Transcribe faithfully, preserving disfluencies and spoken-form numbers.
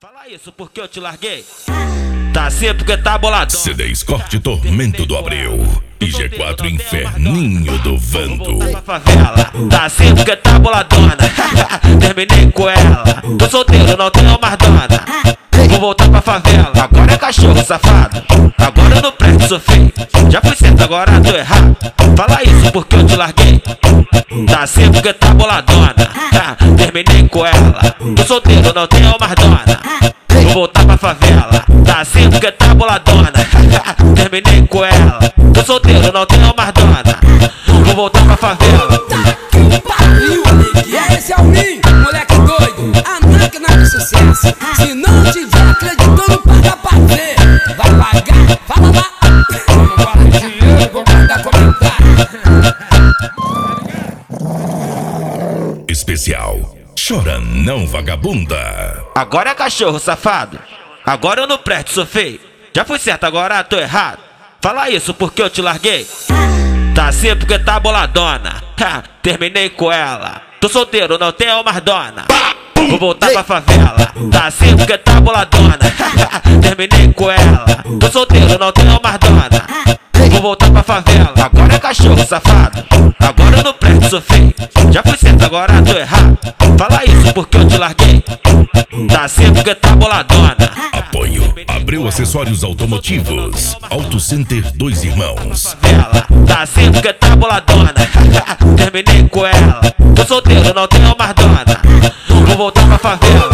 Fala isso porque eu te larguei. Tá assim porque tá boladão. C D Escorte Tormento do Abreu e G quatro Inferninho do Vando. Pra favela. Tá assim porque tá boladona. Terminei com ela. Tô solteiro, não tenho mais dona. Vou voltar pra favela. Agora é cachorro safado. Agora eu não presto, sou feio. Já fui certo, agora tô errado. Fala isso porque eu te larguei. Tá assim porque tá boladona. Terminei com ela. Tô solteiro, não tenho mais dona. Vou voltar pra favela. Tá assim porque tá boladona. Terminei com ela. Tô solteiro, não tenho mais dona. Vou voltar pra favela. Que pariu, e esse é o mim, moleque doido, a máquina de sucesso. Se não tiver acreditando, paga pra ver. Vai pagar, fala lá. Não guarda dinheiro, vou guardar comentário. Especial Chora Não Vagabunda. Agora é cachorro safado. Agora eu não presto, sou feio. Já fui certo, agora tô errado. Fala isso porque eu te larguei. Tá assim porque tá boladona. Ha, terminei com ela. Tô solteiro, não tenho mais dona. Vou voltar pra favela. Tá assim porque tá boladona. Terminei com ela. Tô solteiro, não tenho mais dona. Vou voltar pra favela. Agora é cachorro safado. Agora eu não presto, sou feio. Já fui certo, agora tô errado. Fala isso porque eu te larguei. Tá assim porque tá boladona. Apoio Abreu Acessórios Automotivos, Auto Center Dois Irmãos. Favela. Tá assim porque tá boladona. Terminei com ela. Tô solteiro, não tenho mais dona. Vou voltar pra favela.